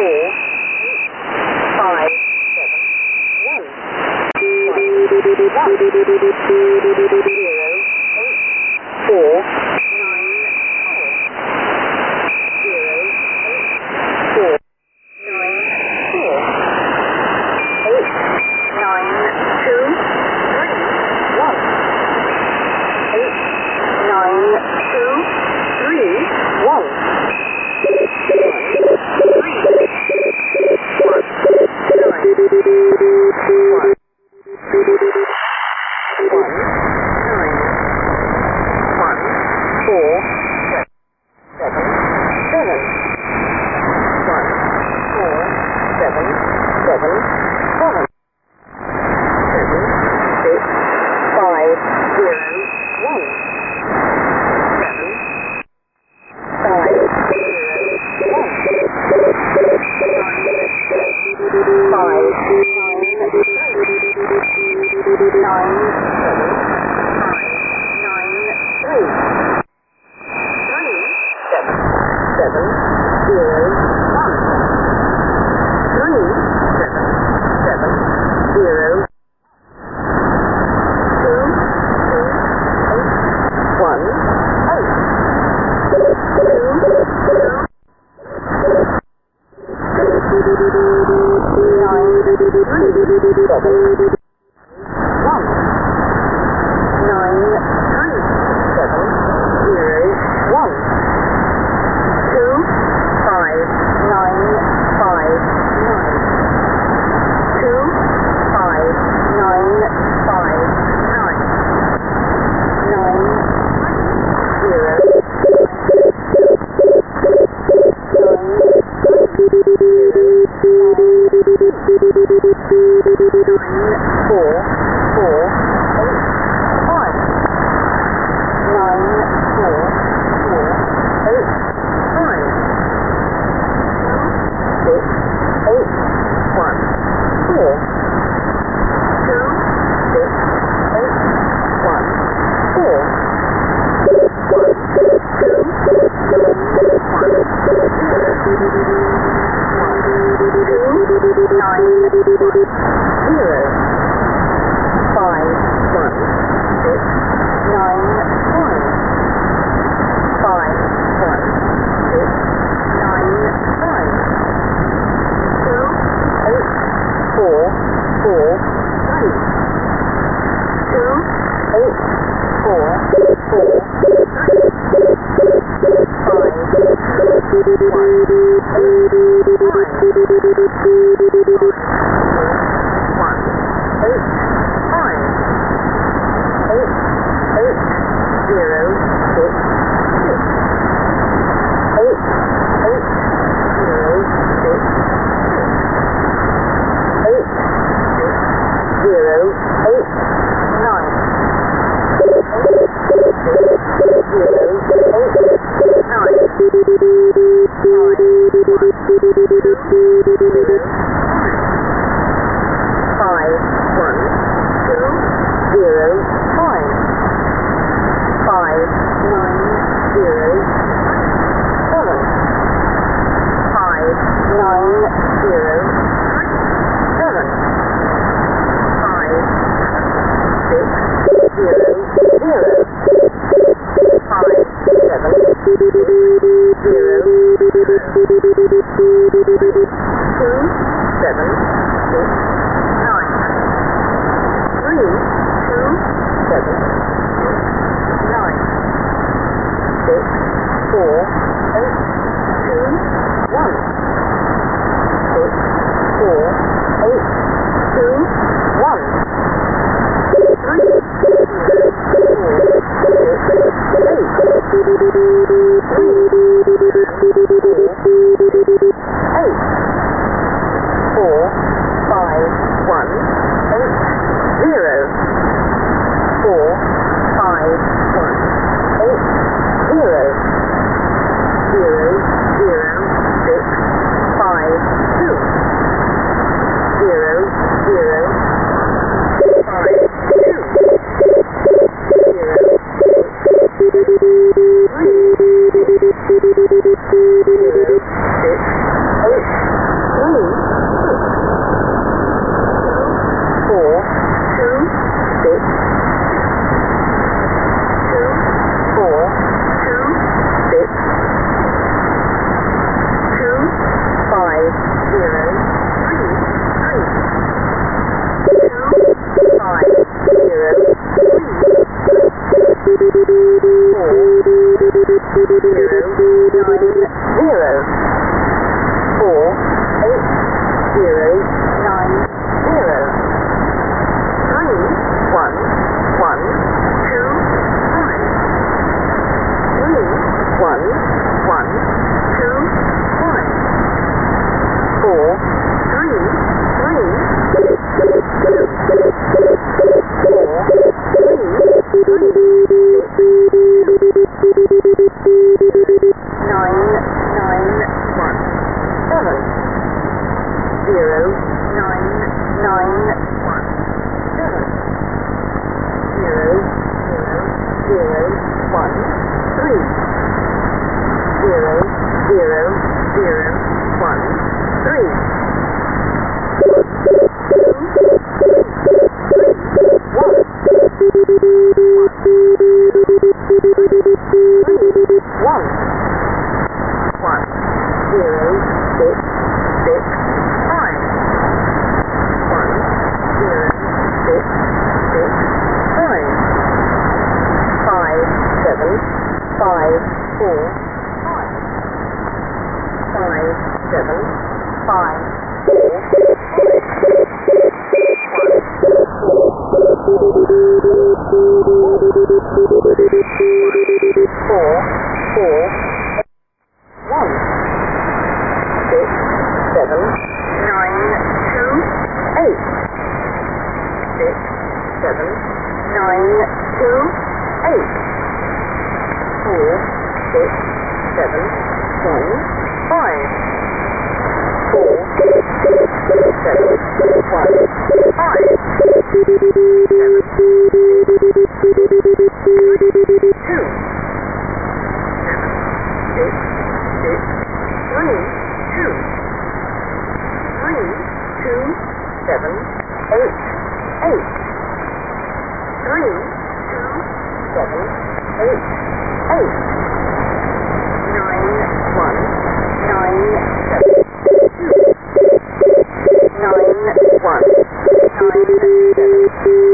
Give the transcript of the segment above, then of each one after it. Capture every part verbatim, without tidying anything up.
four, five, seven, one, one, one, zero, eight, four, nine, four, zero, eight, four, nine, four, eight, nine, two, three, one, eight, nine, two, three, one, one, three, one, nine, one, one, nine, one, four, seven, seven, one, four, seven, seven, seven, seven, six, five, zero, one, seven, five, zero, one, nine, five, nine, seven, five, nine, three, three, seven, seven, zero, one, three, seven, seven, zero, two, two, eight, one, eight, two, two, nine, three, seven, one, nine, three, seven, zero, one, two, five, nine, five, nine, two, five, nine, five, nine, nine, zero, four, four, eight, five, nine, four, four, eight, five, six, eight, one, four, two, six, eight, one, four, one, two, one, two, nine, zero, five, one, six, nine, one, five, one, six, nine, five, two, eight, four, four, three, two, eight, four, four, three, five, one, eight, one, eight, five, eight, eight, zero, six, six, eight, eight, zero, six, six, eight, six, zero, eight, nine, eight, six, zero, eight, nine, five, one, two, zero, five, one, two, zero, five, five, nine, zero, seven, five, nine, zero, three, seven, five, six, zero, zero, five, seven, zero, two, seven, six, nine, three, two, seven, six, nine, six, four, eight, two, one, six, four, eight, two, one, three, zero, four, zero, six, eight, one, three. One, one, zero, six, six, five. One, zero, six, six, five. Five, seven, five, four, five. Five, seven, five, four, four, four, one, six, seven, nine, two, eight, six, seven, nine, two, eight, four, six, seven, ten, five, four, six, seven, one, five, seven, two. Six, six, three, two, three, two, seven, eight, eight, three, two, seven, eight, eight, nine, one, nine, seven, two, nine, one, nine, seven, two,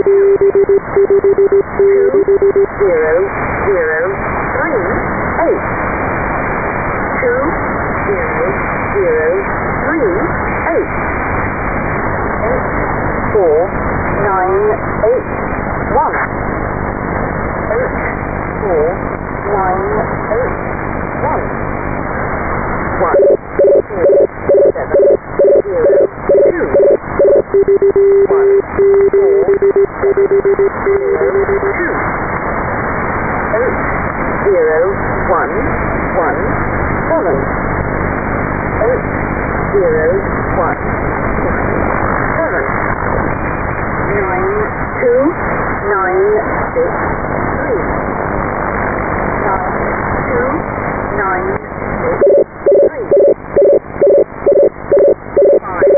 zero, zero, three, eight. Two, zero, zero, three, eight. Eight, four, nine, eight, one. Eight, four, nine, eight, one. One, four, seven, zero, two. One, four, seven, zero, two. Eight, zero, one, one. Seven, eight, zero, one, seven, nine, two, nine, six, three, nine, two, nine, six, three, five,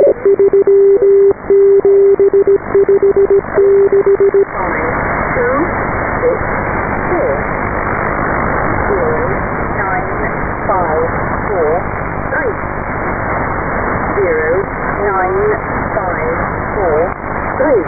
five, two, six, four, zero, nine, five, four, three, zero, nine, five, four, three.